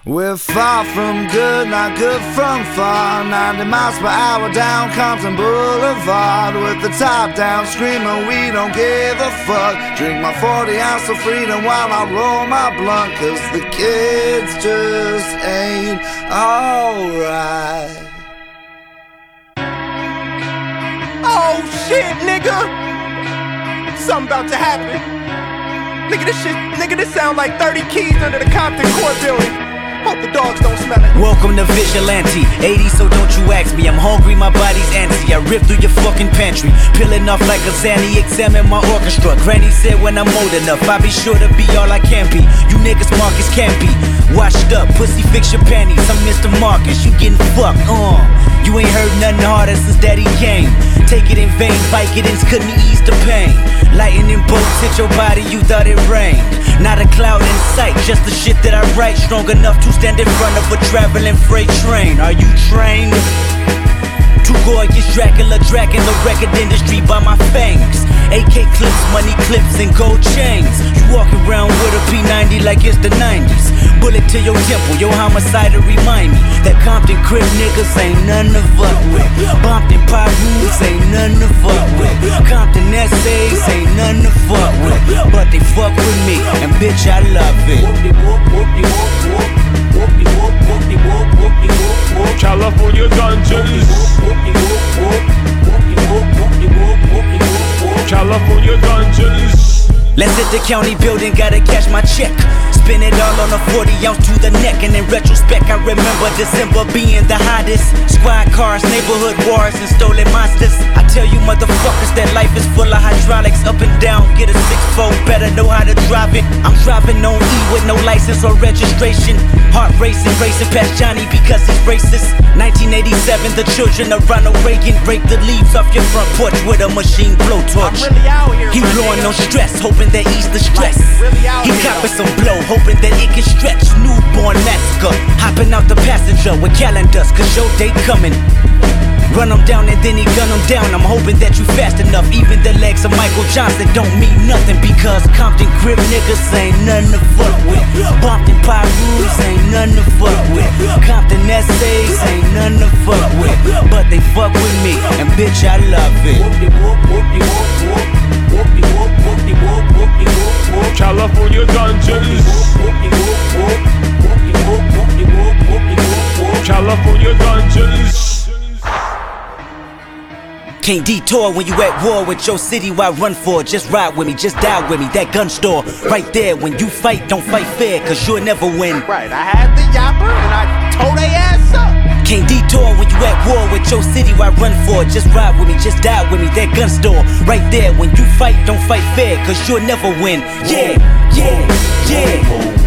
We're far from good, not good from far. 90 miles per hour down Compton Boulevard, with the top down screaming we don't give a fuck. Drink my 40 ounce of freedom while I roll my blunt, cause the kids just ain't alright. Oh shit, nigga! Something about to happen. Nigga, this sound like 30 keys under the Compton Court building. Hope the dogs don't smell it. Welcome to Vigilante 80, so don't you ask me. I'm hungry, my body's antsy. I rip through your fucking pantry, peeling off like a Zanny. Examine my orchestra. Granny said when I'm old enough, I'll be sure to be all I can be. You niggas Marcus can't be washed up, pussy fix your panties. I'm Mr. Marcus, you getting fucked. You ain't heard nothing harder since Daddy came. Take it in vain, Vicodins couldn't ease the pain. Lightning bolts hit your body, you thought it rained. Not a cloud in sight, just the shit that I write. Strong enough to stand in front of a traveling freight train. Are you trained? Too gorgeous, Dracula tracking the record industry by my fangs. AK clips, money clips, and gold chains. You walk around with a P90 like it's the 90s. Bullet to your temple, your homicide to remind me that Compton crib niggas ain't none to fuck with. Bompton Pyrus ain't none to fuck with. Compton essays ain't none to fuck with. But they fuck with me, and bitch I love it. California dungeons. California dungeons. Let's hit the county building, gotta cash my check. Spin it all on a 40 ounce to the neck. And in retrospect, I remember December being the hottest. Squad cars, neighborhood wars, and stolen monsters. I tell you motherfuckers that life is full of hydraulics. Up and down, get a 6-4, better know how to drive it. I'm driving on E with no license or registration. Heart racing, racing past Johnny because he's racist. 1987, the children of Ronald Reagan break the leaves off your front porch with a machine blowtorch. I'm really out here, He blowing no stress, hoping that ease the stress. Really out He here, copping some blow, hoping that it can stretch. Newborn massacre, hopping out the passenger with calendars, cause your day coming. Run him down and then he gun him down. I'm hoping that you fast enough. Even the legs of Michael Johnson don't mean nothing, because Compton crib niggas ain't nothing to fuck with. Bompton Pyrus ain't nothing to fuck with. Compton essays ain't nothing to fuck with. But they fuck with me, and bitch I love it. California dungeons. California dungeons. Can't detour when you at war with your city. Why run for it? Just ride with me, just die with me. That gun store right there. When you fight, don't fight fair, cause you'll never win. Right, I had the yapper and I tore they ass up. Can't detour when you at war with your city. Why run for it? Just ride with me, just die with me. That gun store right there. When you fight, don't fight fair, cause you'll never win. Yeah, yeah, yeah.